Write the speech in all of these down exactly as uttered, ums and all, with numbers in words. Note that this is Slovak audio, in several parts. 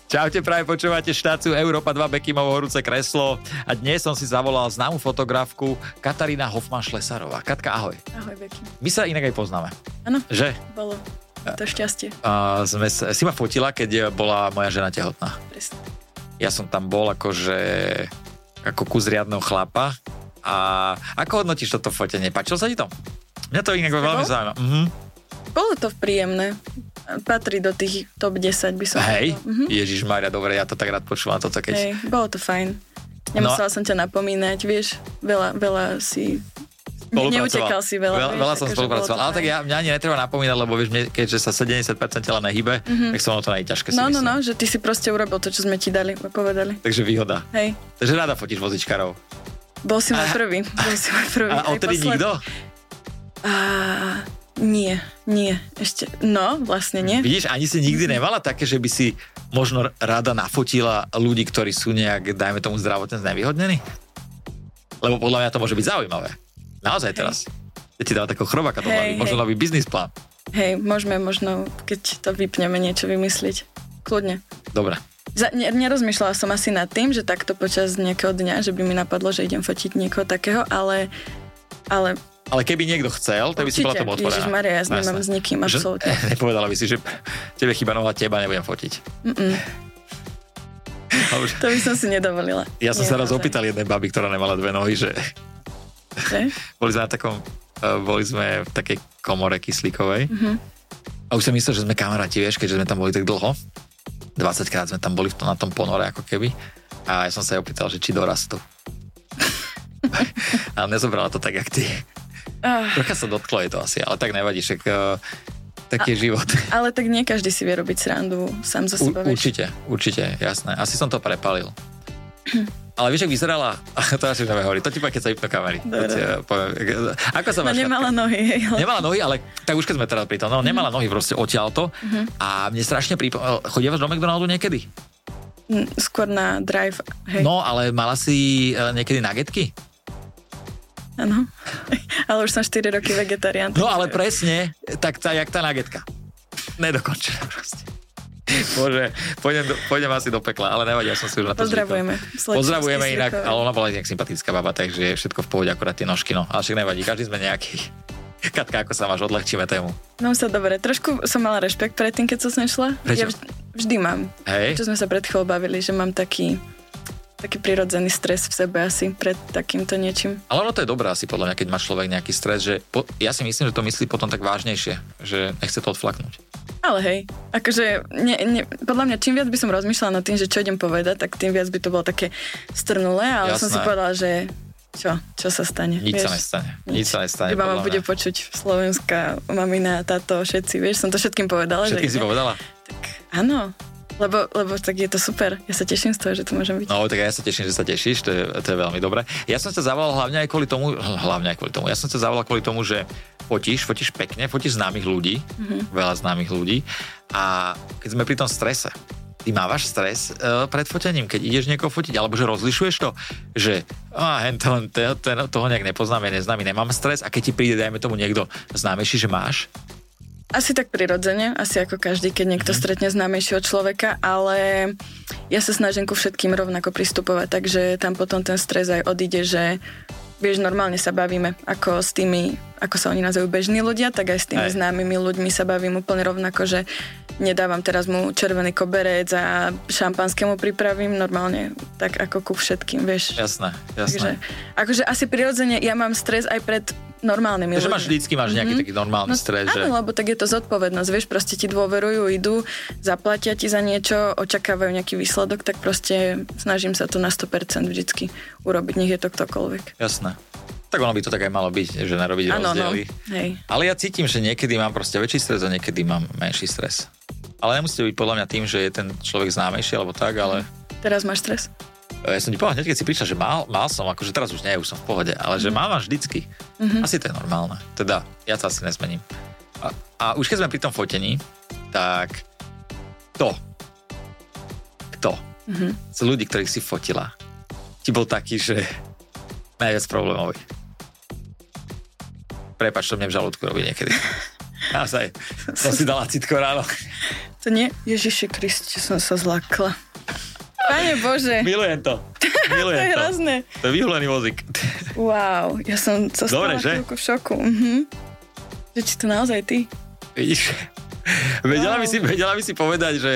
Čaute, práve počúvate štáciu Európa dva Bekimovo horúce kreslo a dnes som si zavolal známu fotografku Katarína Hofmann-Šlesárová. Katka, ahoj. Ahoj, Bekim. My sa inak aj poznáme. Áno, že? Bolo to šťastie. Uh, sme, si ma fotila, keď bola moja žena tehotná. Presne. Ja som tam bol akože ako kus riadneho chlapa. A ako hodnotíš toto fotenie? Páčilo sa ti to? Mňa to inak veľmi zaujíma. Mhm. Bolo to príjemné. Patrí do tých top desať, by som Hej, mhm. Ježišmária, dobre, ja to tak rád počúvam toto, keď... Hej, bolo to fajn. Nemusela no. som ťa napomínať, vieš, veľa, veľa si... Neutekal si veľa. Veľa, vieš, veľa som spolupracoval, ale tak ja, mňa ani netreba napomínať, lebo vieš, mne, keďže sa sedemdesiat percent tela nehybe, mm-hmm. tak som to najťažké si No, myslím. no, no, že ty si proste urobil to, čo sme ti dali, povedali. Takže výhoda. Hej. Takže rada fotíš vozičkarov. Bol si môj prvý, bol si môj prvý. A odtedy nikto? A... Nie, nie, ešte, no, vlastne nie. Vidíš, ani si nikdy nemala také, že by si možno rada nafotila ľudí, ktorí sú nejak, dajme tomu, zdravotne znevýhodnení? Lebo podľa mňa to môže byť zaujímavé. Naozaj hej. Teraz. Ja ti dávam takého chrobáka do hlavy, možno nový biznis plán. Hej, môžeme možno, keď to vypneme, niečo vymysliť. Kľudne. Dobre. Za, ne, nerozmýšľala som asi nad tým, že takto počas nejakého dňa, že by mi napadlo, že idem fotiť niekoho takého, ale... ale Ale keby niekto chcel, to by si bola tomu otvorená. Ježišmaria, ja nemám s nikým, absolútne. Že, nepovedala by si, že tebe chýba noha, teba nebudem fotiť. To by som si nedovolila. Ja som Nie, sa raz naozaj. opýtal jednej baby, ktorá nemala dve nohy, že... že? boli sme na takom... Boli sme v takej komore kyslíkovej. Uh-huh. A už som myslel, že sme kamaráti, vieš, keďže sme tam boli tak dlho. dvadsaťkrát sme tam boli v tom, na tom ponore, ako keby. A ja som sa jej opýtal, že či dorastú. A nezobrala to tak, jak ty. Uh. Trocha sa dotklo je to asi, ale tak nevadí, však uh, taký je život. Ale tak nie každý si vie robiť srandu sám za seba. U, určite, určite, jasné. Asi som to prepalil. Ale vieš, ak vyzerala, to asi už neviem hovoriť, to ti poviem, keď sa vypnú kamery. Ako sa máš? No nemala Katka? nohy. Hej, ale... Nemala nohy, ale tak už keď sme teda pri tom, no mm. nemala nohy proste odtiaľto mm-hmm. a mne strašne pripomínala, chodívaš do McDonaldu niekedy? Skôr na drive, hej. No, ale mala si niekedy nuggetky? Áno, ale už som štyri roky vegetarián. No ale presne, tak tá, jak tá nagetka. Nedokončená proste. Bože, pôjdem, do, pôjdem asi do pekla, ale nevadí, ja som si už na to Pozdravujeme. Pozdravujeme inak, ale ona bola nejak sympatická baba, takže je všetko v pohode, akurát tie nožky, no. Ale však nevadí, každý sme nejaký. Katka, ako sa máš, odľahčíme tému. No sa dobre, trošku som mala rešpekt pred tým, keď som sem šla. Prečo? Ja vždy, vždy mám. Hej. Čo sme sa pred chvíľou bavili, že mám taký... taký prirodzený stres v sebe asi pred takýmto niečím. Ale ono to je dobré asi podľa mňa, keď má človek nejaký stres, že po, ja si myslím, že to myslí potom tak vážnejšie, že nechce to odflaknúť. Ale hej, akože ne, ne, podľa mňa čím viac by som rozmýšľala nad tým, že čo idem povedať, tak tým viac by to bolo také strnulé, ale Jasné. som si povedala, že čo, čo sa stane. Nič vieš? sa nestane. Nič, Nič sa nestane. Iba ma bude počuť slovenská mamina, táto, všetci, vieš, som to všetkým povedala. Všetkým si povedala? Tak áno. Lebo, lebo tak je to super. Ja sa teším z toho, že to môžem byť. No, tak ja sa teším, že sa tešíš, to je, to je veľmi dobré. Ja som sa zavolal hlavne aj kvôli tomu, hlavne aj kvôli tomu, ja som sa zavolal kvôli tomu, že fotíš, fotíš pekne, fotíš známych ľudí, mm-hmm. veľa známych ľudí a keď sme pri tom strese, ty mávaš stres uh, pred fotením, keď ideš niekoho fotiť, alebo že rozlišuješ to, že ah, to, to, to, toho nejak nepoznám, ja neznámy, nemám stres a keď ti príde, dajme tomu niekto známejší, že máš? Asi tak prirodzene, asi ako každý, keď niekto mm-hmm. stretne známejšieho človeka, ale ja sa snažím ku všetkým rovnako pristupovať, takže tam potom ten stres aj odíde, že vieš, normálne sa bavíme ako s tými, ako sa oni nazývajú bežní ľudia, tak aj s tými aj. známymi ľuďmi sa bavím úplne rovnako, že nedávam teraz mu červený koberec a šampanské mu pripravím, normálne tak ako ku všetkým, vieš. Jasné, jasné. Takže, akože asi prirodzene ja mám stres aj pred normálnymi ľuďmi. Že máš vždycky máš nejaký mm-hmm. taký normálny no, stres, áno, že... lebo tak je to zodpovednosť, vieš, proste ti dôverujú, idú, zaplatia ti za niečo, očakávajú nejaký výsledok, tak proste snažím sa to na sto percent vždycky urobiť, nech je to ktokoľvek. Jasné. Tak ono by to tak aj malo byť, že narobiť ano, rozdiely. No, hej. Ale ja cítim, že niekedy mám proste väčší stres a niekedy mám menší stres. Ale nemusí to byť podľa mňa tým, že je ten človek známejší alebo tak, ale... Teraz máš stres? Ja som ti povedal hneď, keď si prišla, že mal, mal som, akože teraz už nie, už som v pohode, ale že mm. mám vždycky. Mm-hmm. Asi to je normálne. Teda, ja sa asi nezmením. A, a už keď sme pri tom fotení, tak kto? Kto? Mm-hmm. Z ľudí, ktorých si fotila, ti bol taký, že najviac problémový. Prepáč, to mne v žalúdku robí niekedy. Naozaj, som si dala citko ráno. To nie, Ježiši Kriste, som sa zlakla. Pane Bože. Milujem to. Milujem to je to. hrozné. To je vyhulený vozík. Wow, ja som sa stala chvíľku v šoku. Mhm. Že či to naozaj ty? Vidíš? Vedela, wow. by si, vedela by si povedať, že...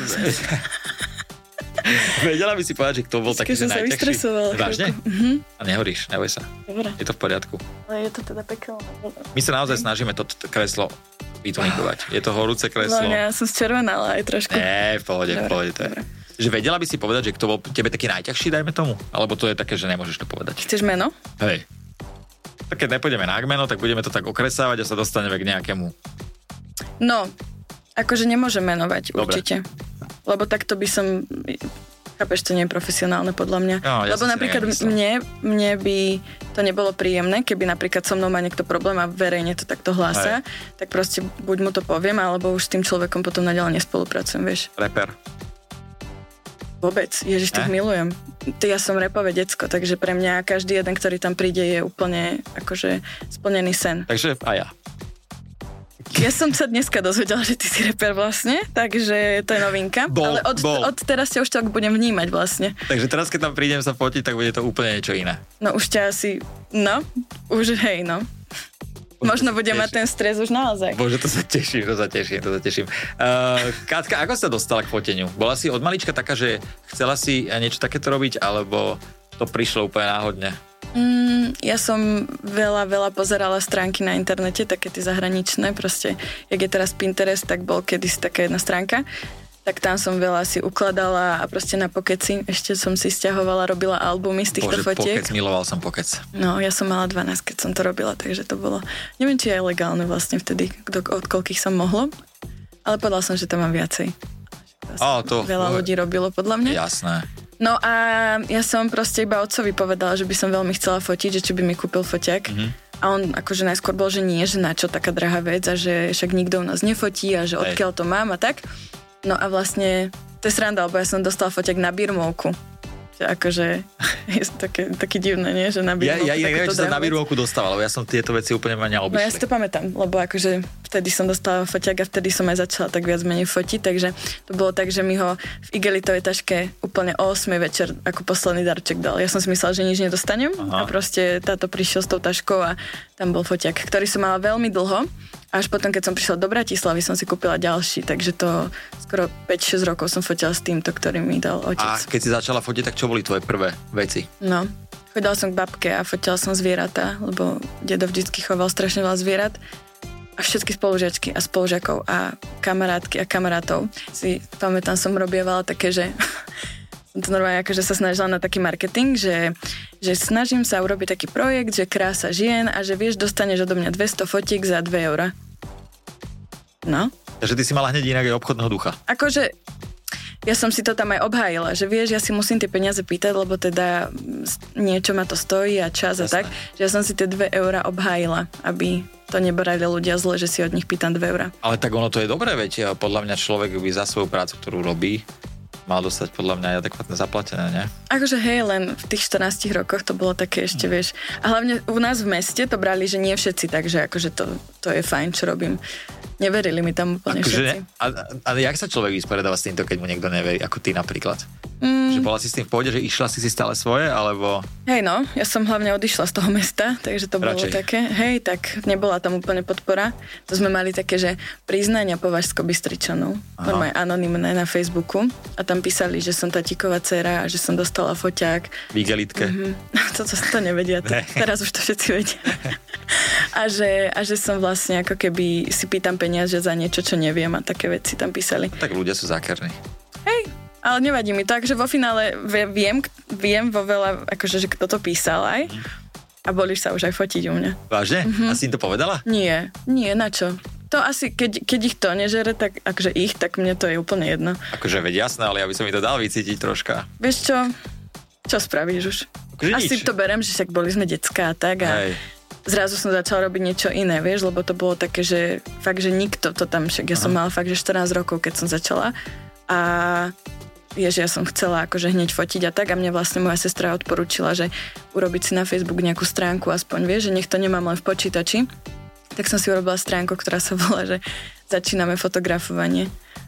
vedela by si povedať, že kto bol taký, že najťažší. Keď som sa vystresovala. Vážne? Uh-huh. A nehoríš, neboj sa. Dobre. Je to v poriadku. Ale je to teda pekelné. My sa naozaj snažíme to kreslo vytonikovať. Je to horúce kreslo. No, ja som zčervenala aj trošku. Nie, v pohode, v pohode. To je. Že vedela by si povedať, že kto bol tebe taký najťažší, dajme tomu? Alebo to je také, že nemôžeš to povedať? Chceš meno? Hej. Tak keď nepôjdeme na meno, tak budeme to tak okresávať a sa dostaneme k nejakému. No, akože nemôžem menovať, dobre. Určite. Lebo takto by som... Chápeš, to nie je profesionálne podľa mňa. No, ja Lebo napríklad mne, mne by to nebolo príjemné, keby napríklad so mnou má niekto problém a verejne to takto hlása, Hej. tak proste buď mu to poviem, alebo už s tým človekom potom naďalej nespolupracujem, vieš. Reper. Vôbec, Ježiš, tak milujem. Ja som repové decko, takže pre mňa každý jeden, ktorý tam príde, je úplne akože splnený sen. Takže a ja. Ja som sa dneska dozvedela, že ty si reper vlastne, takže to je novinka. Bol, Ale od, bol. od teraz ťa už tak budem vnímať vlastne. Takže teraz, keď tam prídem sa fotiť, tak bude to úplne niečo iné. No už ťa asi, no, už hej, no. Možno budem mať ten stres už naozaj. Bože, to sa teším, to sa teším, to sa teším. Uh, Katka, ako sa dostala k foteniu? Bola si od malička taká, že chcela si niečo takéto robiť, alebo to prišlo úplne náhodne? Mm, ja som veľa, veľa pozerala stránky na internete, také tie zahraničné, proste, jak je teraz Pinterest, tak bol kedysi taká jedna stránka. Tak tam som veľa si ukladala a proste na Pokeci ešte som si stiahovala, robila albumy z týchto Bože, fotiek. Pokec, miloval som Pokec. No, ja som mala dvanásť, keď som to robila, takže to bolo, neviem, či aj legálne vlastne vtedy, od koľkých som mohlo, ale povedala som, že to mám viacej. Oh, to, veľa oh, ľudí robilo podľa mňa. Jasné. No a ja som proste iba otcovi povedala, že by som veľmi chcela fotiť, že či by mi kúpil foťák. Mm-hmm. A on akože najskôr bol, že nie, že na čo taká drahá vec a že však nikto u nás nefotí a že odkiaľ to mám a tak. No a vlastne, to je sranda, lebo ja som dostala foťák na birmovku. Že akože, je to také, také divné, nie? Že na birmovku. Ja, ja, ja neviem, či sa na birmovku dostával, lebo ja som tieto veci úplne ma neobyšli. No ja si to pamätám, lebo akože vtedy som dostala foťák a vtedy som aj začala tak viac menej fotiť, takže to bolo tak, že mi ho v igelitovej taške úplne o ôsmej večer ako posledný darček dal. Ja som si myslela, že nič nedostanem. Aha. A proste táto prišiel s tou taškou a tam bol foťák, ktorý som mala veľmi dlho. Až potom, keď som prišla do Bratislavy, som si kúpila ďalší, takže to skoro päť šesť rokov som fotila s týmto, ktorý mi dal otec. A keď si začala fotiť, tak čo boli tvoje prvé veci? No, chodila som k babke a fotila som zvieratá, lebo dedo vždycky choval strašne veľa zvierat. A všetky spolužiačky a spolužiakov a kamarátky a kamarátov si, pamätám, som robievala také, že... som to normálne akože sa snažila na taký marketing, že, že snažím sa urobiť taký projekt, že krása žien a že vieš, dostaneš odo mňa dvesto fotík za dve eurá. No. Takže ty si mala hneď inak aj obchodného ducha. Akože ja som si to tam aj obhájila, že vieš, ja si musím tie peniaze pýtať, lebo teda niečo ma to stojí a čas Jasné. A tak, že ja som si tie dve eurá obhájila, aby to nebrali ľudia zle, že si od nich pýtam dve eurá. Ale tak ono to je dobré, veď podľa mňa človek by za svoju prácu, ktorú robí, mal dostať podľa mňa aj adekvátne zaplatené, ne? Akože hej, len v tých štrnástich rokoch to bolo také ešte, vieš. A hlavne u nás v meste to brali, že nie všetci, takže akože to, to je fajn, čo robím. Neverili mi tam úplne akože všetci. A, a jak sa človek vysporiadáva s týmto, keď mu niekto neverí, ako ty napríklad? Mm. Že bola si s tým v pohode, že išla si si stále svoje, alebo... Hej no, ja som hlavne odišla z toho mesta, takže to bolo Radšej. také, hej, tak nebola tam úplne podpora. To sme mali také, že priznania Považsko-Bystričanov, normálne anonymné na Facebooku a tam písali, že som tatíková dcera a že som dostala foťák. V igelitke. Mm-hmm. Toto to nevedia, to, teraz už to všetci vedia. a, že, a že som vlastne ako keby si pýtam peniaze za niečo, čo neviem a také veci tam písali. Tak ľudia sú zákerní. Hej, ale nevadí mi to, že vo finále viem, viem vo veľa, akože, že kto to písal aj a bolíš sa už aj fotiť u mňa. Vážne? Mm-hmm. A si im to povedala? Nie, nie, na čo? To asi, keď, keď ich to nežere, tak akože ich, tak mne to je úplne jedno. Akože veď jasné, ale ja by som mi to dal vycítiť troška. Vieš čo? Čo spravíš už? Akože asi nič. to berem, že však boli sme decká a tak a Hej. zrazu som začala robiť niečo iné, vieš, lebo to bolo také, že fakt, že nikto to tam, však ja Aha. som mala fakt, že štrnásť rokov, keď som začala a vieš, ja som chcela akože hneď fotiť a tak a mne vlastne moja sestra odporúčila, že urobiť si na Facebook nejakú stránku aspoň, vieš, že nech to nemám len v počítači. Tak som si urobila stránku, ktorá sa volá, že začíname fotografovanie.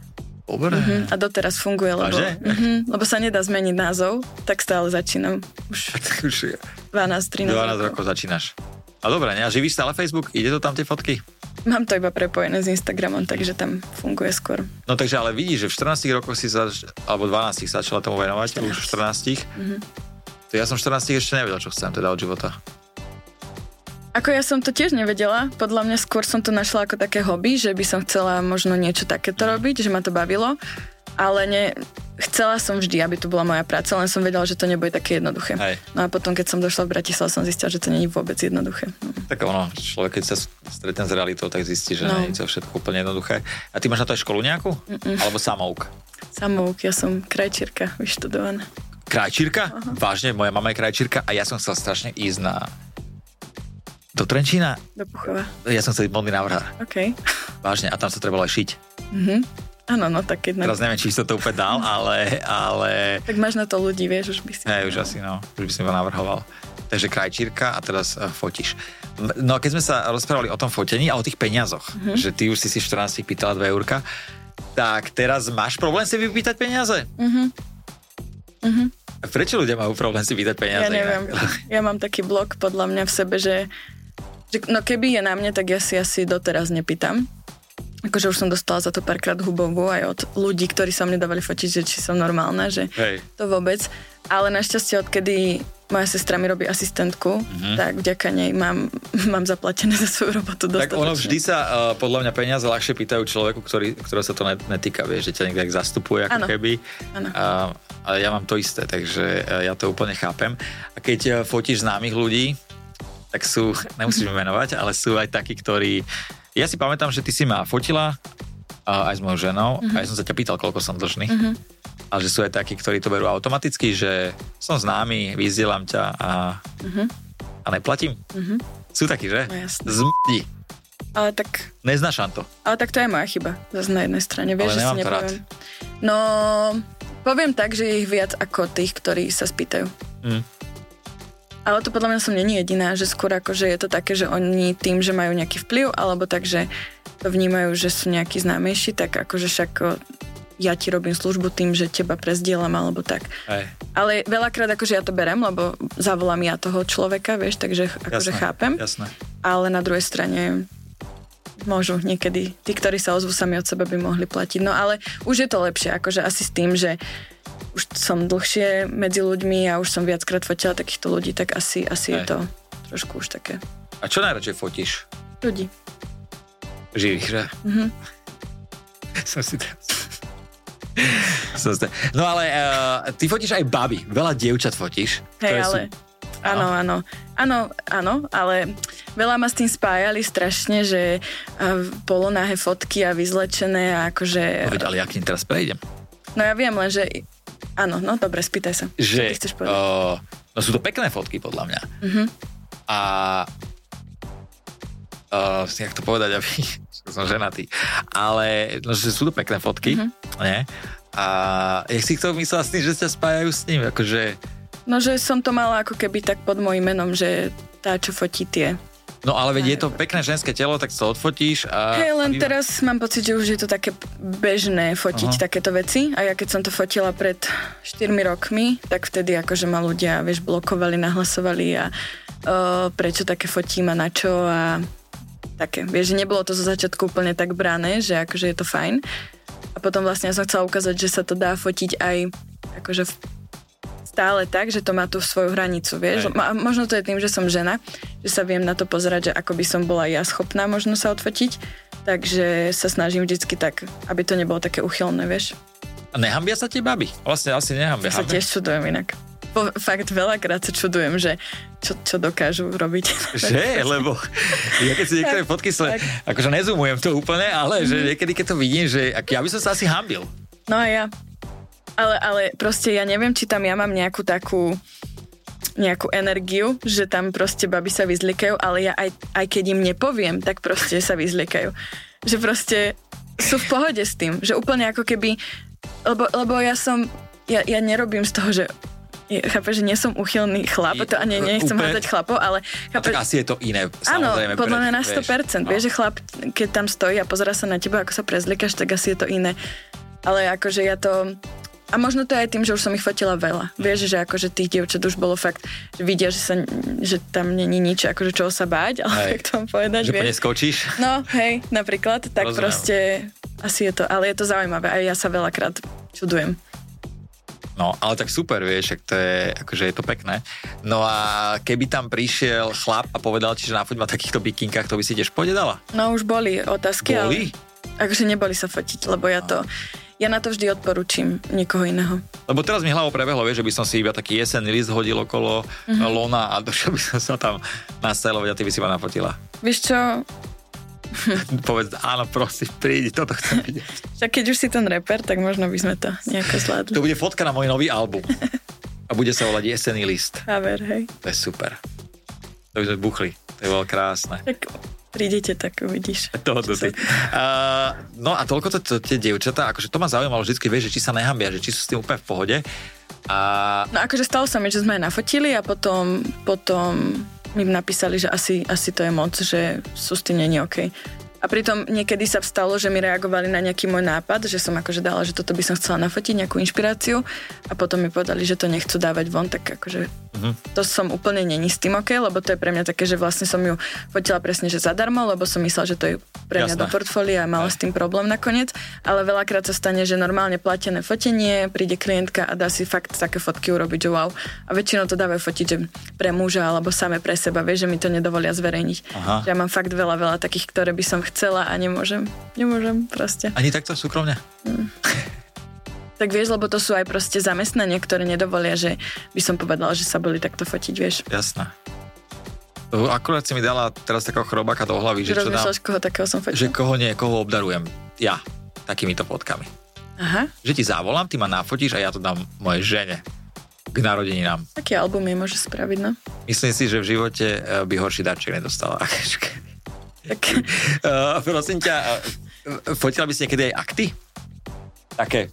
Dobre. Uh-huh. A doteraz funguje, lebo, uh-huh, lebo sa nedá zmeniť názov, tak stále začínam. Už dvanásť trinásť dvanásť rokov začínaš. A dobre, ne? A živíš stále Facebook? Ide to tam tie fotky? Mám to iba prepojené s Instagramom, takže tam funguje skôr. No takže ale vidíš, že v štrnástich rokoch si sa, alebo dvanástich sa začala tomu venovať, štrnásť. Už v štrnástich. Uh-huh. To ja som v štrnástich ešte nevedel, čo chcem teda od života. Ako ja som to tiež nevedela, podľa mňa skôr som to našla ako také hobby, že by som chcela možno niečo takéto robiť, že ma to bavilo, ale ne, chcela som vždy, aby to bola moja práca, len som vedela, že to nebude také jednoduché. Hej. No a potom, keď som došla v Bratislave, som zistila, že to nie je vôbec jednoduché. No. Tak ono, človek, keď sa stretne s realitou, tak zistí, že no. nie je to všetko úplne jednoduché. A ty máš na to aj školu nejakú? Mm-mm. Alebo samouk? Samouk, ja som krajčírka vyštudovaná. Krajčírka? Uh-huh. Vážne, moja mama je krajčírka a ja som chcel strašne ísť na do Trenčína. Do Puchova. Ja som chcel ísť modný návrhár. OK. Vážne, a tam sa trebalo aj šiť. Mhm. Áno, no tak keď... Teraz neviem, či by som to úplne dal, ale, ale... Tak máš na to ľudí, vieš, už by si... Hej, už asi, no. Už by si ma navrhoval. Takže krajčírka a teraz uh, fotíš. No, keď sme sa rozprávali o tom fotení a o tých peniazoch, mm-hmm. že ty už si si v štrnástich pýtala dve eurka, tak teraz máš problém si vypýtať peniaze? Mhm. Mhm. Prečo ľudia majú problém si pýtať peniaze? Ja neviem. Ja mám taký blok podľa mňa v sebe, že, že no keby je na mne, tak ja si asi doteraz nepýtam. Akože už som dostala za to párkrát hubovú aj od ľudí, ktorí sa mne dávali fotiť, že či som normálna, že Hej. to vôbec. Ale našťastie, odkedy moja sestra mi robí asistentku, mm-hmm. tak vďaka nej mám, mám zaplatené za svoju robotu dostatočne. Tak ono vždy sa uh, podľa mňa peniaze ľahšie pýtajú človeku, ktorý, ktorého sa to netýka, vieš, že ťa niekto zastupuje ako ano. keby. Áno. Uh, ale ja mám to isté, takže uh, ja to úplne chápem. A keď uh, fotíš známych ľudí, tak sú, nemusíš menovať, ale sú aj takí, ktorí... Ja si pamätám, že ty si ma fotila uh, aj s mojou ženou uh-huh. a ja som sa ťa pýtal, koľko som dlžný. Uh-huh. Ale že sú aj takí, ktorí to berú automaticky, že som známy, vyzdielam ťa a, uh-huh. a neplatím. Uh-huh. Sú takí, že? No jasné. Zmdí. Ale tak... Neznášam to. Ale tak to je moja chyba. Zase na jednej strane. Vieš, ale že si nepoviem. Rád. No, poviem tak, že je ich viac ako tých, ktorí sa spýtajú. Mm. Ale to podľa mňa som není jediná, že skôr akože je to také, že oni tým, že majú nejaký vplyv, alebo tak, že to vnímajú, že sú nejakí známejší, tak akože však ja ti robím službu tým, že teba prezdielam, alebo tak. Aj. Ale veľakrát akože ja to berem, lebo zavolám ja toho človeka, vieš, takže akože jasné, chápem. Jasné. Ale na druhej strane môžu niekedy, tí, ktorí sa ozvú sami od seba, by mohli platiť. No ale už je to lepšie, akože asi s tým, že už som dlhšie medzi ľuďmi a už som viackrát fotila takýchto ľudí, tak asi, asi je to trošku už také. A čo najradšej fotíš? Ľudí. Živých, že? Mhm. Som si teraz... No ale uh, ty fotíš aj baby. Veľa dievčat fotíš. Hej, ale... Sú... Áno, áno. Áno, áno, ale veľa ma s tým spájali strašne, že uh, polonáhe fotky a vyzlečené a akože... No veď, ale ja k ním teraz prejdem. No ja viem, len že... Áno, no dobre, spýtaj sa. Že, uh, no sú to pekné fotky, podľa mňa. Uh-huh. A uh, jak to povedať, aby som ženatý. Ale no, že sú to pekné fotky, uh-huh. nie? A jak si to myslela s tým, že sa spájajú s ním? Akože... No, že som to mala ako keby tak pod mojím menom, že tá, čo fotí tie... No ale veď je to pekné ženské telo, tak sa odfotíš a... Hej, len teraz mám pocit, že už je to také bežné fotiť Aha. takéto veci a ja keď som to fotila pred štyrmi rokmi, tak vtedy akože ma ľudia, vieš, blokovali, nahlasovali a uh, prečo také fotím a na čo a také. Vieš, že nebolo to zo začiatku úplne tak brané, že akože je to fajn. A potom vlastne ja som chcela ukázať, že sa to dá fotiť aj akože v stále tak, že to má tú svoju hranicu, vieš. A možno to je tým, že som žena, že sa viem na to pozerať, že ako by som bola ja schopná možno sa odfotiť, takže sa snažím vždycky tak, aby to nebolo také uchylné, vieš. A nehambia sa tie baby? Vlastne asi nehambia. Ja sa tiež čudujem inak. Po, fakt veľakrát sa čudujem, že čo, čo dokážu robiť. Že? Lebo ja keď si niektoré fotky sa, akože nezumujem to úplne, ale mm-hmm. že niekedy, keď to vidím, že ja by som sa asi hambil. No a ja. Ale, ale proste ja neviem, či tam ja mám nejakú takú nejakú energiu, že tam proste baby sa vyzlikajú, ale ja aj, aj keď im nepoviem, tak proste sa vyzlikajú. Že proste sú v pohode s tým, že úplne ako keby, lebo, lebo ja som, ja, ja nerobím z toho, že ja, chápeš, že nie som uchylný chlap, to ani nechcem úplne... hádať chlapov, ale... Chápeš, tak asi je to iné, Áno, samozrejme. podľa mňa na sto percent. No. Vieš, že chlap, keď tam stojí a pozerá sa na teba, ako sa prezlikáš, tak asi je to iné. Ale akože ja to... A možno to je aj tým, že už som ich fotila veľa. Vieš, že akože tých dievčat už bolo fakt, že vidia, že, sa, že tam není nič, akože čoho sa báť, ale tak tomu povedať, že vieš. Že neskočíš? No, hej, napríklad, tak Rozumiem. proste asi je to, ale je to zaujímavé a ja sa veľakrát čudujem. No, ale tak super, vieš, ak to je, akože je to pekné. No a keby tam prišiel chlap a povedal ti, že na foť ma takýchto bikinkách, to by si tiež povedala? No, už boli otázky, boli? ale akože neboli sa fotiť, lebo ja to... Ja na to vždy odporúčim niekoho iného. Lebo teraz mi hlavou prebehlo, vieš, že by som si iba taký jesenný list hodil okolo mm-hmm. lona a došiel by som sa tam nastylovať a ty by si ma nafotila. Vieš čo? Povedz, áno, prosím, prídi, toto chcem vidieť. Však keď už si ten reper, tak možno by sme to nejako zvládli. To bude fotka na môj nový album. A bude sa volať Jesenný list. Haver, hej. To je super. To by sme buchli. To je veľmi krásne. Tak prídete, tak uvidíš. To, to, to. Uh, no a toľko to, to tie dievčatá, akože to ma zaujímalo vždycky, vieš, že či sa nehambia, že či sú s tým úplne v pohode. A... No akože stalo sa mi, že sme nafotili a potom, potom mi napísali, že asi, asi to je moc, že sú s tým není OK. A pritom niekedy sa stalo, že mi reagovali na nejaký môj nápad, že som akože dala, že toto by som chcela nafotiť, nejakú inšpiráciu a potom mi povedali, že to nechcú dávať von, tak akože uh-huh. to som úplne není s tým OK, lebo to je pre mňa také, že vlastne som ju fotila presne, že zadarmo, lebo som myslela, že to je pre mňa Jasné. Do portfólia a mala s tým problém nakoniec, ale veľakrát sa stane, že normálne platené fotenie, príde klientka a dá si fakt také fotky urobiť, že wow. A väčšinou to dávajú fotiť, že pre muža alebo same pre seba, vieš, že mi to nedovolia zverejniť. Aha. Že ja mám fakt veľa, veľa takých, ktoré by som chcela a nemôžem. Nemôžem proste. Ani takto súkromne? Mm. Tak vieš, lebo to sú aj proste zamestnania, ktoré nedovolia, že by som povedala, že sa boli takto fotiť, vieš. Jasné. Akurát si mi dala teraz takého chrobáka do hlavy, že čo dám... Rozmýšľaš, koho takého som fotila? Že koho nie, koho obdarujem. Ja. Takýmito fotkami. Aha. Že ti zavolám, ty ma nafotíš a ja to dám mojej žene. K narodeninám. Taký album je môže spraviť, no. Myslím si, že v živote by horší darček nedostala. Tak. Uh, prosím ťa, uh, fotila by si niekedy aj akty? Také.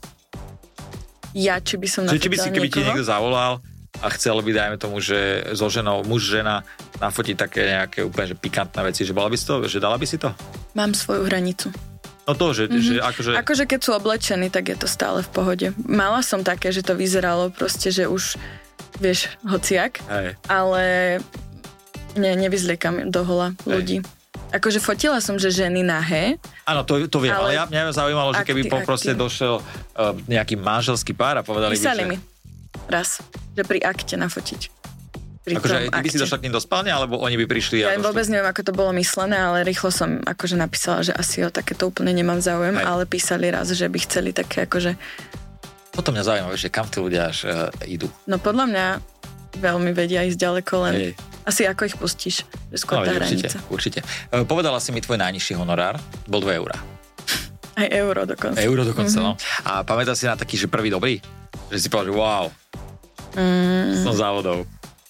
Ja, či by som nafotila či by si, keby niekoho? ti niekto zavolal a chcel by, dajme tomu, že so ženou, muž, žena, nafotiť také nejaké úplne že pikantné veci, že bola by si to, že dala by si to? Mám svoju hranicu. No to, že, mm-hmm. že akože... Akože keď sú oblečení, tak je to stále v pohode. Mala som také, že to vyzeralo proste, že už, vieš, hociak, Hej. ale ne, nevyzliekam do hola ľudí. Hej. Akože fotila som, že ženy nahé. Áno, to, to viem, ale, ale ja, mňa zaujímalo, že keby akty, proste akty. došiel uh, nejaký manželský pár a povedali Písali by, že... mi raz, že pri akte nafotiť. Pri akože ty by si došla k ním do spálne, alebo oni by prišli? Ja a vôbec neviem, ako to bolo myslené, ale rýchlo som akože napísala, že asi o takéto úplne nemám záujem, Aj. ale písali raz, že by chceli také akože... Potom mňa zaujíma, že kam tí ľudia až uh, idú. No podľa mňa veľmi vedia ísť ďaleko, len Hej. asi ako ich pustíš, že skôr no, tá určite, hranica. Určite. Uh, povedala si mi tvoj najnižší honorár, bol dva eurá. Aj euro dokonca. Euro dokonca, mm-hmm. no. A pamätáš si na taký, že prvý dobrý? Že si povedal, že wow, mm. som závodov.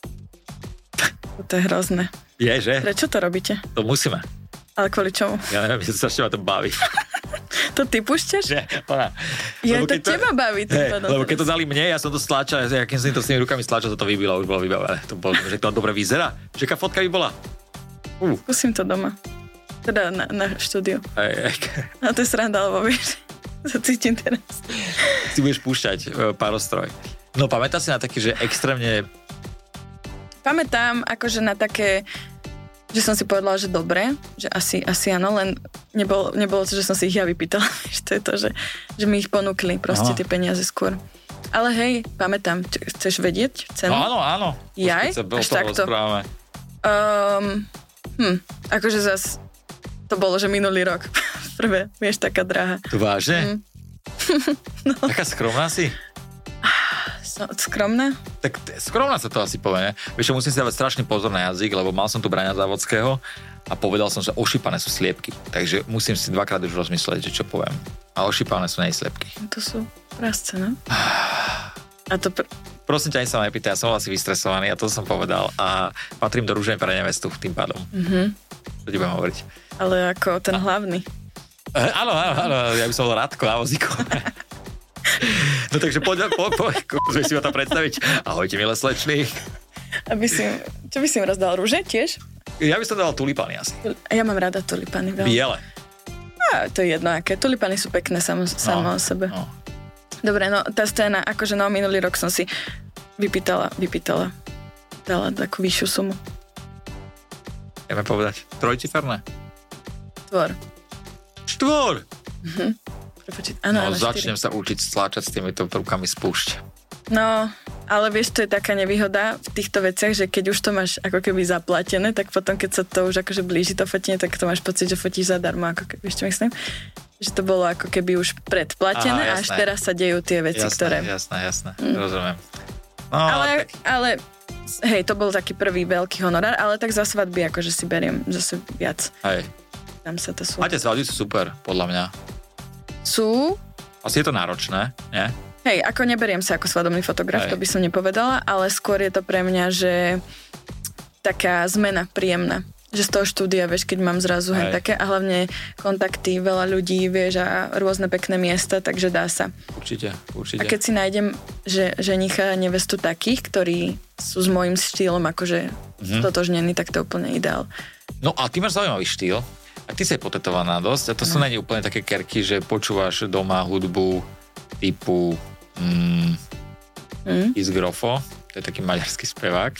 To je hrozné. Je, že? Prečo to robíte? To musíme. Ale kvôli čomu? Ja neviem, že sa strašne ma to baví. To ty púšťaš? Že, ona. Ja to teba to... baví. Hey, lebo keď to dali mne, ja som to stláčal, ja keď som to s tými rukami stláčal, to to vybilo, už bolo vybavené. To bolo, že to dobre vyzerá. Že aká fotka by bola? Uh. Skúsim to doma. Teda na, na štúdiu. Hey, hey. No to je sranda, lebo vieš, sa cítim teraz. Si budeš púšťať uh, párostroj. No pamätáš si na taký, že extrémne... Pamätám akože na také, že som si povedala, že dobre, že asi, asi áno, len nebolo, nebolo to, že som si ich ja vypýtala. To je to, že, že mi ich ponúkli proste Aha. tie peniaze skôr. Ale hej, pamätám. Chceš vedieť cenu? No, áno, áno. Jaj? Až takto. Um, hm, akože zas to bolo, že minulý rok. Prvé, vieš, taká drahá. To vážne? Mm. no. Taká skromná si? Skromná? Tak skromná sa to asi povie, ne? Vieš, musím si dávať strašný pozor na jazyk, lebo mal som tu Braňa Závodského a povedal som, že ošípané sú sliepky. Takže musím si dvakrát už rozmyslieť, že čo poviem. A ošípané sú nej sliepky. To sú prasce, no? A to... Pr- Prosím ťa, ani sa ma nepýtaj, ja som asi vystresovaný a to som povedal a patrím do rúžen pre nevestu tým pádom. Mhm. Čo ti budem hovoriť? Ale ako ten a... hlavný. E, áno, áno, áno, ja by som bol Rádko na vozíku. No takže poď, poď, poď, poď si ma tam predstaviť. Ahojte, milé slečny. Aby si, čo by si im rozdal, rúže tiež? Ja by som dal tulipany asi. Ja mám rada tulipany. Veľmi. Biele. A to je jedno, aké. Tulipany sú pekné samo, samo no, o sebe. No. Dobre, no tá scéna, akože no minulý rok som si vypýtala, vypýtala, dala takú vyššiu sumu. Ideme povedať, trojciferné? Tvor. Štvor! Mhm. Áno, no, áno, začnem sa učiť stláčať s týmito rukami spúšť. No, ale vieš, to je taká nevýhoda v týchto veciach, že keď už to máš ako keby zaplatené, tak potom, keď sa to už akože blíži to fotenie, tak to máš pocit, že fotíš zadarmo, ako keby, vieš čo myslím? Že to bolo ako keby už predplatené. Aha, a až teraz sa dejú tie veci, jasné, ktoré... Jasné, jasné, mm. rozumiem. No, ale, tak... ale, hej, to bol taký prvý veľký honorár, ale tak za svadby akože si beriem zase viac. Hej. Tam sa to sú. A tie svadby sú super, podľa mňa. Sú? Asi je to náročné, nie? Hej, ako neberiem sa ako svadobný fotograf, Hej. to by som nepovedala, ale skôr je to pre mňa, že taká zmena príjemná. Že z toho štúdia, vieš, keď mám zrazu hen také a hlavne kontakty, veľa ľudí, vieš, a rôzne pekné miesta, takže dá sa. Určite, určite. A keď si nájdem, že ženicha a nevestu takých, ktorí sú s môjim štýlom akože mm-hmm. totožnení, tak to je úplne ideál. No a ty máš zaujímavý štýl. A ty si je potetovaná dosť a to no. sú není úplne také kerky, že počúvaš doma hudbu typu mm, mm. Izgrofo, to je taký maďarský spevák.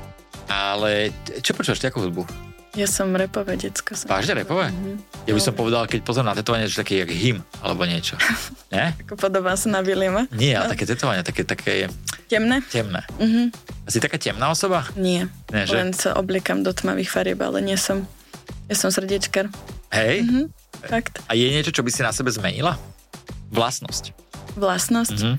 Ale čo počúvaš, akú hudbu? Ja som repové decko. Vážne repové? Mm-hmm. Ja by som povedal, keď pozriem na tetovanie, že také jak hymn alebo niečo. Nie? Ako podobá sa na Williama? Nie, ale no. také tetovanie, také, také... Temné? Temné. Mm-hmm. A si taká temná osoba? Nie. Nie že? Len sa obliekam do tmavých farieb, ale nie som... Ja som srdiečkar. Hej? Mm-hmm. Fakt. A je niečo, čo by si na sebe zmenila? Vlastnosť. Vlastnosť? Mm-hmm.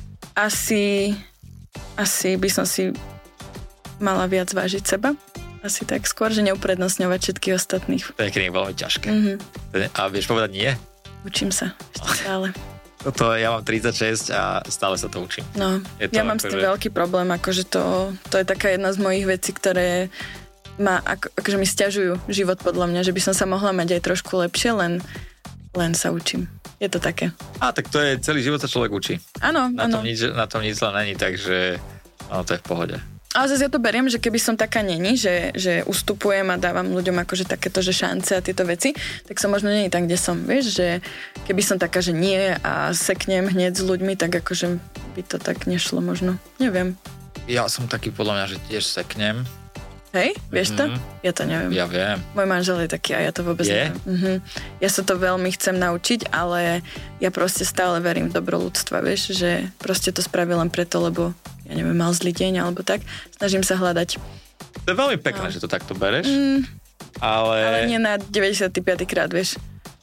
Asi... Asi by som si mala viac vážiť seba. Asi tak skôr, že neuprednostňovať všetkých ostatných. To je niekedy veľmi ťažké. Mm-hmm. A vieš povedať nie? Učím sa ešte stále. Toto, ja mám tridsaťšesť a stále sa to učím. No, ja mám s tým že... veľký problém, akože to, to je taká jedna z mojich vecí, ktoré ma, ako, akože mi sťažujú život podľa mňa, že by som sa mohla mať aj trošku lepšie, len, len sa učím. Je to také. A tak to je, celý život sa človek učí. Áno, na áno. Tom nič, na tom nič zle není, takže no, to je v pohode. Ale zase ja to beriem, že keby som taká není, že, že ustupujem a dávam ľuďom akože takéto, že šance a tieto veci, tak som možno není tam, kde som, vieš, že keby som taká, že nie a seknem hneď s ľuďmi, tak akože by to tak nešlo možno. Neviem. Ja som taký podľa mňa, že tiež seknem. Hej, vieš to? Mm-hmm. Ja to neviem. Ja viem. Môj manžel je taký a ja to vôbec je? neviem. Mhm. Ja sa to veľmi chcem naučiť, ale ja proste stále verím v dobro ľudstva, vieš, že proste to spravil len preto, lebo ja neviem, mal zlý deň alebo tak. Snažím sa hľadať. To je veľmi pekné, no. že to takto bereš, mm, ale... Ale nie na deväťdesiaty piaty krát, vieš.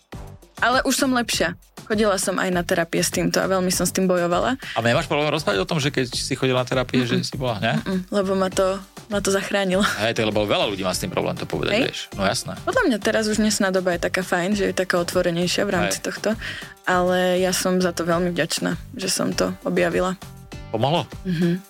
Ale už som lepšia. Chodila som aj na terapie s týmto a veľmi som s tým bojovala. A nemáš problém rozprávať o tom, že keď si chodila na terapie, Mm-mm. že si bola, ne? Mm-mm, lebo ma to, ma to zachránilo. Hej, to je, lebo veľa ľudí má s tým problém to povedať, Hej. vieš. No jasné. Podľa mňa teraz už dnesná doba je taká fajn, že je taká otvorenejšia v rámci Hej. tohto. Ale ja som za to veľmi vďačná, že som to objavila. Pomohlo? Mhm.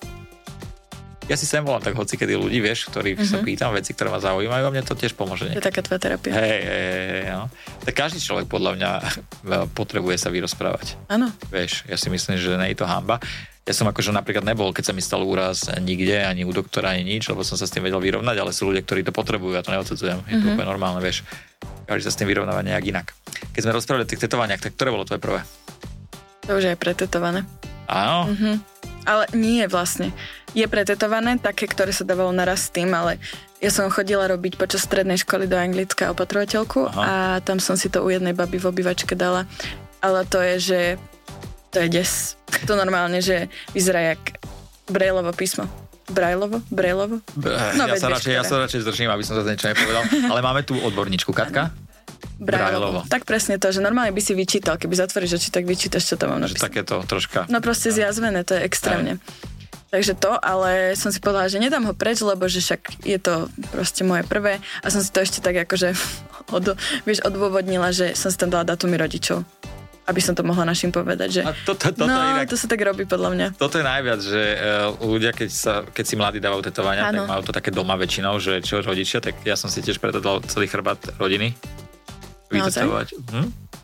Ja si sem volám tak hocikedy ľudí, vieš, ktorých mm-hmm. sa pýtam veci, ktoré ma zaujímajú a mne to tiež pomôže. Je taká tvoja terapia. Hej, hej, hej, no. Tak každý človek podľa mňa potrebuje sa vyrozprávať. Áno. Vieš, ja si myslím, že nie je to hanba. Ja som akože napríklad nebol, keď sa mi stal úraz nikde, ani u doktora, ani nič, lebo som sa s tým vedel vyrovnať, ale sú ľudia, ktorí to potrebujú, ja to neodsudzujem. Je to mm-hmm. úplne normálne, vieš. Každý sa s tým vyrovnáva nejak inak. Keď sme rozprávali o tých tetovaniach, tak ktoré bolo tvoje prvé? To už je pretetované. Áno? Mhm. Ale nie vlastne. Je pretetované, také, ktoré sa dávalo naraz s tým, ale ja som chodila robiť počas strednej školy do Anglicka opatrovateľku Aha. a tam som si to u jednej baby v obývačke dala. Ale to je, že to je des. To normálne, že vyzerá jak Braillovo písmo. Brailovo? Brailovo? No, ja, sa radšej, ja sa radšej zdržím, aby som sa niečo nepovedal. Ale máme tu odborníčku. Katka? Brailovo. Tak presne to, že normálne by si vyčítal, keby zatvoríš oči, tak vyčítaš, čo tam mám napísané. Takéto troška. No proste zjazvené, to je extrémne. Aj. Takže to, ale som si povedala, že nedám ho preč, lebo že však je to proste moje prvé a som si to ešte tak akože od, vieš, odôvodnila, že som si tam dala datumy rodičov, aby som to mohla našim povedať, že a to, to, to, no, inak, to sa tak robí podľa mňa. Toto je najviac, že uh, ľudia, keď, sa, keď si mladí dávajú tetovania, ano. tak majú to také doma väčšinou, že čo rodičia, tak ja som si tiež preto dal celý chrbát rodiny. Vytetovať. Hm?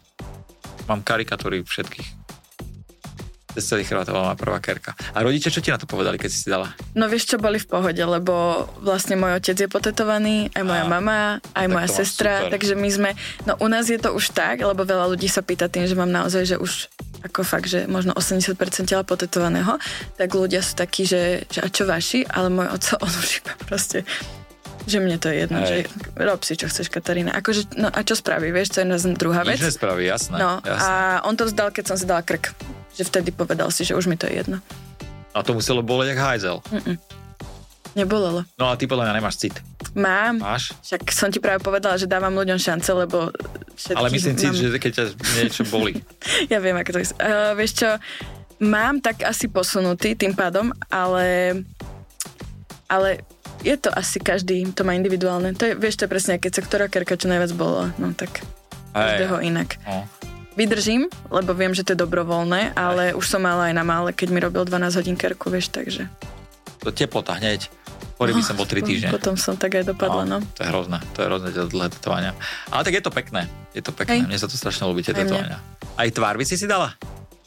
Mám karikatúry všetkých. Cez celý chrbát bola moja prvá kerka. A rodičia, čo ti na to povedali, keď si si dala? No vieš čo, boli v pohode, lebo vlastne môj otec je potetovaný, aj moja a, mama, aj moja sestra, super. Takže my sme, no u nás je to už tak, lebo veľa ľudí sa pýta tým, že mám naozaj, že už ako fakt, že možno osemdesiat percent tela potetovaného, tak ľudia sú takí, že, že a čo vaši, ale môj oco, on už iba proste, že mne to je jedno, Hej. že rob si, čo chceš, Katarína. Akože, no a čo spraví, vieš, to je druhá vec. Nič nespraví, jasné. No jasné. a on to vzdal, keď som si dala krk. Že vtedy povedal si, že už mi to je jedno. A to muselo boleť jak hajzel. Mm-mm. Nebolelo. No a ty podľa mňa nemáš cit. Mám. Máš? Však som ti práve povedala, že dávam ľuďom šance, lebo všetkých... Ale myslím cit, mám... že keď ťa niečo bolí. Ja viem, ako to je. Uh, vieš čo, mám tak asi posunutý tým pádom, ale... Ale je to asi každý, to má individuálne. To je, vieš, to je presne, keď sa ktorá kerka čo najviac bola. No tak každého inak. No. Vydržím, lebo viem, že to je dobrovoľné, ale Aj. už som mala aj na mále, keď mi robil dvanásť hodín kerku, vieš, takže... To teplota hneď. Pori by som bol tri týždne. Potom som tak aj dopadla, no. no. To je hrozné, to je hrozné, tie dlhé tetovania. Ale tak je to pekné, je to pekné. Hej. Mne sa to strašne ľúbi, tie tetovania. Aj tvár by si si dala?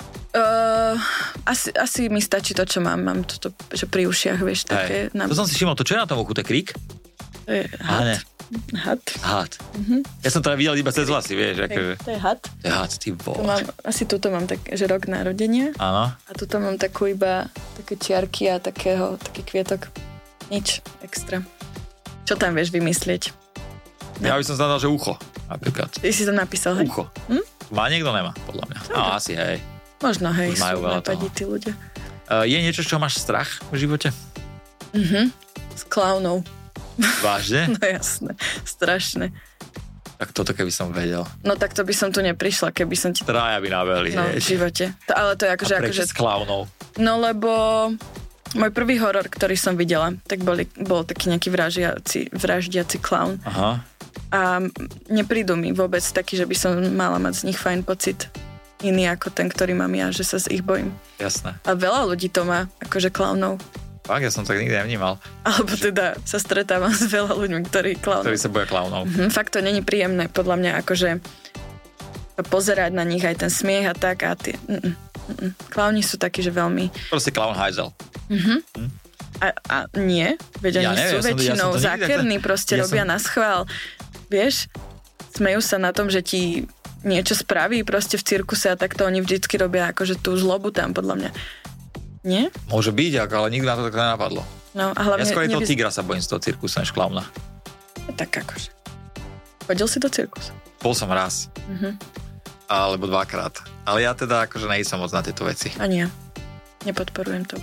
Uh, asi, asi mi stačí to, čo mám. Mám toto, že pri ušiach, vieš, také... Na... To som si všimol, to čo je na tom uchu, to je krík? To je had. Had. Had. Uh-huh. Ja som to videl iba cez vlasy, vieš. Akože... To je had. To je had, ty boh. Mám, asi tuto mám tak, že rok narodenia. Áno. A tuto mám takú iba také čiarky a takého, taký kvietok. Nič extra. Čo tam vieš vymyslieť? No. Ja by som znamenal, že ucho, napríklad. Ty si to napísal, hej? Ucho. Hm? Má niekto nemá, podľa mňa. No, asi, hej. Možno, hej, už majú sú napadí tí ľudia. Uh, je niečo, čo máš strach v živote? Mhm. S klaunov. Vážne? No jasné, strašné. Tak toto keby som vedel. No tak to by som tu neprišla, keby som ti... Traja by nabehli. No, v živote. To, ale to je akože... A prečo akože... s klaunov? No lebo... Môj prvý horor, ktorý som videla, tak boli, bol taký nejaký vraždiaci, vraždiaci klaun. Aha. A neprídu mi vôbec taký, že by som mala mať z nich fajn pocit. Iný ako ten, ktorý mám ja, že sa z ich bojím. Jasné. A veľa ľudí to má, akože klaunov. Fakt, ja som tak nikdy nevnímal. Alebo teda sa stretávam s veľa ľuďmi, ktorí klaunov. Ktorí sa boja klaunov. Mhm, fakt to není príjemné, podľa mňa, akože pozerať na nich aj ten smiech a tak a tie... Mm, mm, klauni sú takí, že veľmi... Proste klaun hajzel. Mhm. Hm? A, a nie, veď ja oni neviem, sú ja som, väčšinou ja zákerní, takto... proste ja robia som... na schvál. Vieš, smejú sa na tom, že ti niečo spraví proste v cirkuse a takto oni vždycky robia akože tú zlobu tam, podľa mňa. Nie? Môže byť, ale nikdy na to tak nenapadlo. No, a hlavne... Ja skôr nevys... toho tigra sa bojím z toho cirkusu, než klauna. Tak akože. Chodil si do cirkusu? Bol som raz. Mhm. Alebo dvakrát. Ale ja teda akože nejsem moc na tieto veci. Ani ja. Nepodporujem to.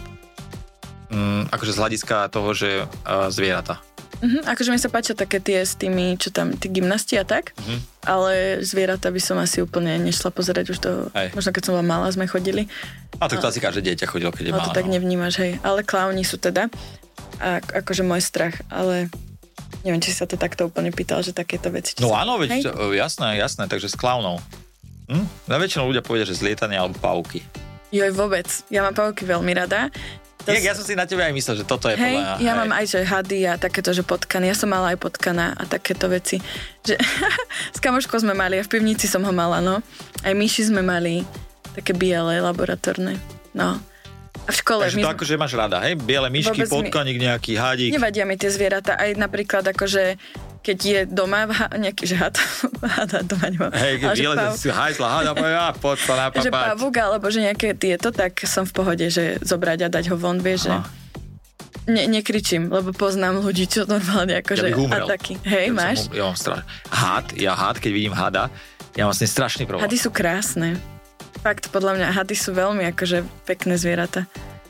Mm, akože z hľadiska toho, že uh, zvieratá. Uh-huh, akože mi sa páčia také tie s tými, čo tam, tí gymnasti a tak, uh-huh. ale zvieratá by som asi úplne nešla pozerať už do... Hej. Možno keď som bola malá, sme chodili. A tak to a, asi každé dieťa chodilo, keď je malá. No to tak no. nevnímaš, hej. Ale klauni sú teda, a, akože môj strach, ale neviem, či sa to takto úplne pýtal, že takéto veci... No áno, veď, to, jasné, jasné, takže s klaunou. Hm? Na väčšinu ľudia povedia, že zlietanie alebo pavúky. Joj, vôbec. Ja mám pavúky veľmi rada. To ja, ja som si na tebe aj myslel, že toto je hej, podľa... ja hej. mám aj že hady a takéto, že potkany. Ja som mala aj potkana a takéto veci. Že, s kamoškou sme mali a v pivnici som ho mala, no. Aj myši sme mali, také biele, laboratórne. No. A v škole... Takže to my... akože máš rada, hej? Biele myšky, potkaník, mi... nejaký hadík. Nevadia mi tie zvieratá. Aj napríklad akože keď je doma ha, nejaký, že had, hada doma nemám. Hej, keď vyleze si hajzla, hada, ja, poď sa napapať. Že pavúk, alebo že nejaké tieto, tak som v pohode, že zobrať a dať ho von, vieš, že ne, nekričím, lebo poznám ľudí, čo normálne akože ja a taký. Hej, ja máš? Um, ja mám straš... Had, ja had, keď vidím hada, ja mám vlastne strašný problém. Hady sú krásne. Fakt, podľa mňa hady sú veľmi akože pekné zvieratá.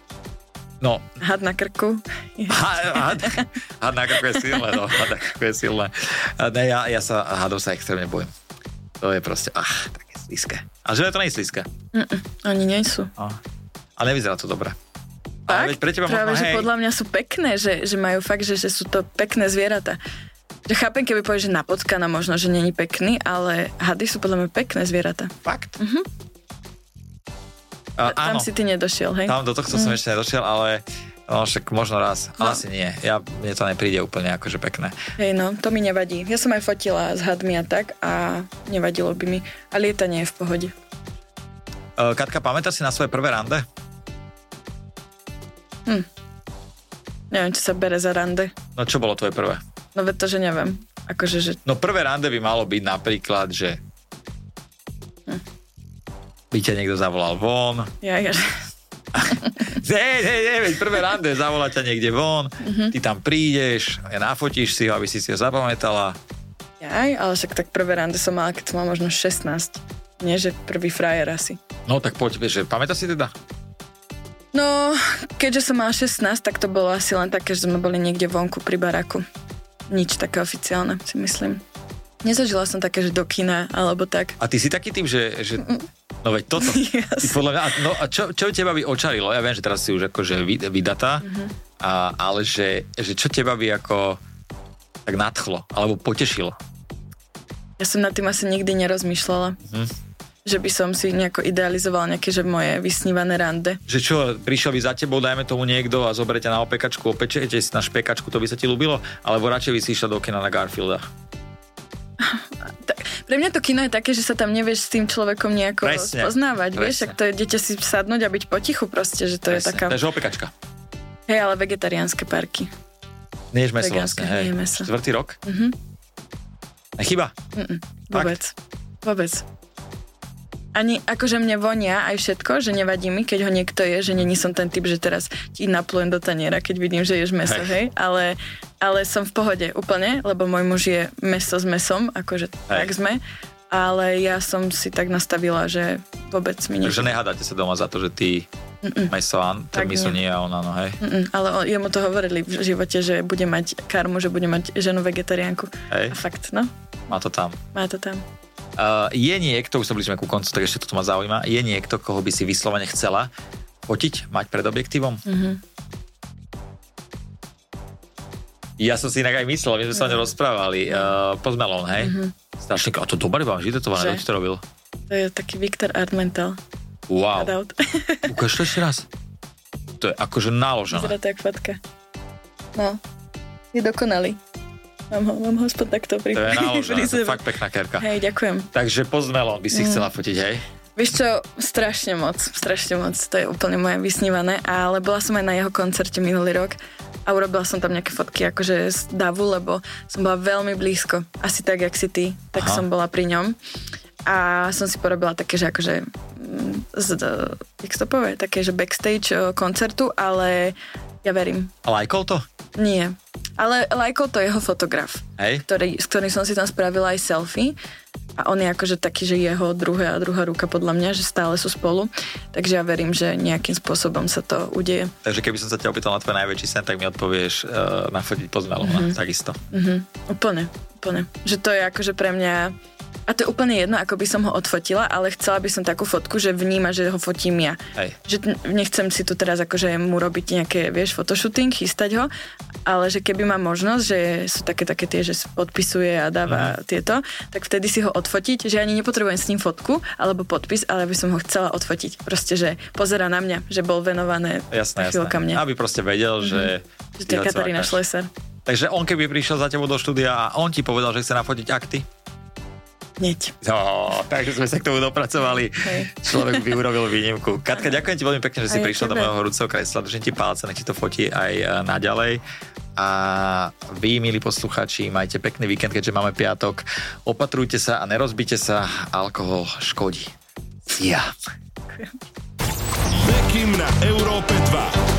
No. Had na krku. Had, had na krku je silné, no. Had na krku je silné. Ne, ja, ja sa hadov sa extrémne bojím. To je proste, ach, také slízke. A že to nie je slízke? Mm-mm, oni nie sú. A, a nevyzerá to dobre. Tak, ale veď pre teba práve, možno, že hej. podľa mňa sú pekné, že, že majú fakt, že, že sú to pekné zvieratá. Že chápem, keby povieš, že na potkana možno, že není pekný, ale hady sú podľa mňa pekné zvieratá. Fakt? Mhm. A, tam áno. si ty nedošiel, hej? Tam do tohto mm. som ešte nedošiel, ale no, však možno raz. No. Ale asi nie. Ja, mne to nepríde úplne akože pekné. Hej, no, to mi nevadí. Ja som aj fotila s hadmi a tak a nevadilo by mi. A lietanie je v pohode. Uh, Katka, pamätáš si na svoje prvé rande? Hm. Neviem, či sa bere za rande. No čo bolo tvoje prvé? No veď to, že neviem. Akože, že... No prvé rande by malo byť napríklad, že... Hm. by ťa niekto zavolal von. Ja, ja. Ne, ne, ne, veď prvé rande, zavolá ťa niekde von, uh-huh. ty tam prídeš, nafotíš si ho, aby si si ho zapamätala. Jaj, ale však tak prvé rande som mala, keď som mala možno šestnásť. Nie, že prvý frajer asi. No tak poď, vieš, že pamätáš si teda? No, keďže som mala šestnásť, tak to bolo asi len také, že sme boli niekde vonku pri baraku. Nič také oficiálne, si myslím. Nezažila som také, že do kina, alebo tak. A ty si taký tým, že... že... No veď toto. Ty podľa mňa, no a čo, čo teba by očarilo? Ja viem, že teraz si už akože vydatá, uh-huh. a, ale že, že čo teba by ako tak nadchlo, alebo potešilo? Ja som nad tým asi nikdy nerozmýšľala. Uh-huh. Že by som si nejako idealizovala nejaké, že moje vysnívané rande. Že čo, prišiel by za tebou, dajme tomu niekto a zoberie ťa na opekačku, opečete si na špekačku, to by sa ti ľúbilo? Alebo radšej by si išla do kina na Garfielda? Pre mňa to kino je také, že sa tam nevieš s tým človekom nejako presne, spoznávať, presne. Vieš, ak to je dieťa si sadnúť a byť potichu proste, že to presne. Je taká... Takže opekačka. Hej, ale vegetariánske parky. Nie ješ meso vlastne, hej. Meso. Štvrtý rok? Mhm. Nechyba? Mm-mm. Vôbec. Vôbec. Ani akože mne vonia aj všetko, že nevadí mi, keď ho niekto je, že není som ten typ, že teraz ti naplujem do taniera, keď vidím, že ješ meso, hej, hej? Ale, ale som v pohode úplne, lebo môj muž je meso s mesom, akože hej. Tak sme, ale ja som si tak nastavila, že vôbec mi nie. Takže nehádate sa doma za to, že ty Mm-mm. meso, ten meso nie a ona, no hej. Mm-mm. Ale jemu to hovorili v živote, že bude mať karmu, že bude mať ženu vegetariánku. Hej. A fakt, no. Má to tam. Má to tam. Uh, je niekto, už sa blížime ku koncu, tak ešte toto ma zaujíma, je niekto, koho by si vyslovene chcela fotiť, mať pred objektívom? Mm-hmm. Ja som si inak aj myslel, my sme mm-hmm. sa o ňom rozprávali. Uh, Post Malone, hej? Mm-hmm. Strašne, a to dobre vám žitetované, kto to robil? To je taký Viktor Armental. Wow. Ukáž to ešte raz. To je akože náložené. Vyzerá to jak fatka. No, je dokonalý. Mám ho, mám ho spod takto pri... To je náložené, to je fakt pekná kerka. Hej, ďakujem. Takže Post Malone by si mm. chcela fotiť, hej? Vieš čo, strašne moc, strašne moc, to je úplne moje vysnívané, ale bola som aj na jeho koncerte minulý rok a urobila som tam nejaké fotky akože z davu, lebo som bola veľmi blízko, asi tak, jak si ty, tak Aha. som bola pri ňom a som si porobila také, že akože, z, jak to povie, také, že backstage koncertu, ale ja verím. A lajkol to? Nie. Ale lajkol to jeho fotograf, Hej. Ktorý, s ktorým som si tam spravila aj selfie a on je akože taký, že jeho druhé a druhá ruka podľa mňa, že stále sú spolu, takže ja verím, že nejakým spôsobom sa to udeje. Takže keby som sa ťa opýtal na tvoj najväčší sen, tak mi odpovieš uh, nafotiť Post Malone, mm-hmm. takisto. Mm-hmm. Úplne, úplne. Že to je akože pre mňa... A to je úplne jedno, ako by som ho odfotila, ale chcela by som takú fotku, že vníma, že ho fotím ja. Hej. Že nechcem si tu teraz akože mu robiť nejaké, vieš, fotoshooting, chystať ho, ale že keby má možnosť, že sú také také tie, že podpisuje a dáva mm. tieto, tak vtedy si ho odfotiť, že ani nepotrebujem s ním fotku alebo podpis, ale by som ho chcela odfotiť. Proste, že pozerá na mňa, že bol venované jasné, chvíľka mne. Aby proste vedel, mm-hmm. že... Že to je Katarína Šlesar. Takže on keby prišiel za tebou do štúdia a on ti povedal, že chce nafotiť akty? Hneď. No, takže sme sa k tomu dopracovali. Hej. Človek by urobil výnimku. Katka, ďakujem ti veľmi pekne, že si prišla do môjho horúceho kresla. Držím ti palce, nech ti to fotí aj naďalej. A vy, milí posluchači, majte pekný víkend, keďže máme piatok. Opatrujte sa a nerozbite sa. Alkohol škodí. Ja. Bekim na Európe dva.